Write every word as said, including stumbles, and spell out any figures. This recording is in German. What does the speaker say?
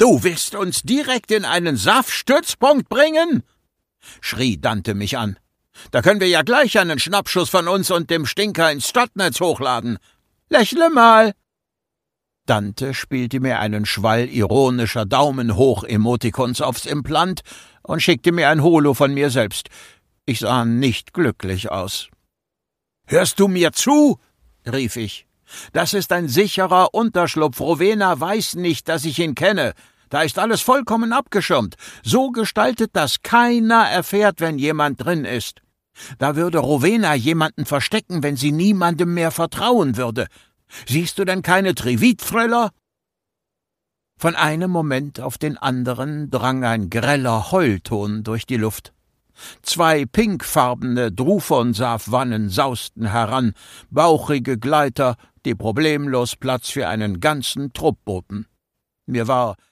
»Du willst uns direkt in einen Saftstützpunkt bringen?« schrie Dante mich an. »Da können wir ja gleich einen Schnappschuss von uns und dem Stinker ins Stadtnetz hochladen. Lächle mal!« Dante spielte mir einen Schwall ironischer Daumen-hoch-Emotikons aufs Implant und schickte mir ein Holo von mir selbst. Ich sah nicht glücklich aus. »Hörst du mir zu?« rief ich. »Das ist ein sicherer Unterschlupf. Rowena weiß nicht, dass ich ihn kenne. Da ist alles vollkommen abgeschirmt. So gestaltet, dass keiner erfährt, wenn jemand drin ist. Da würde Rowena jemanden verstecken, wenn sie niemandem mehr vertrauen würde. Siehst du denn keine Trivid-Thriller?« Von einem Moment auf den anderen drang ein greller Heulton durch die Luft. Zwei pinkfarbene Drufonsaf-Wannen sausten heran, bauchige Gleiter, die problemlos Platz für einen ganzen Trupp boten. Mir war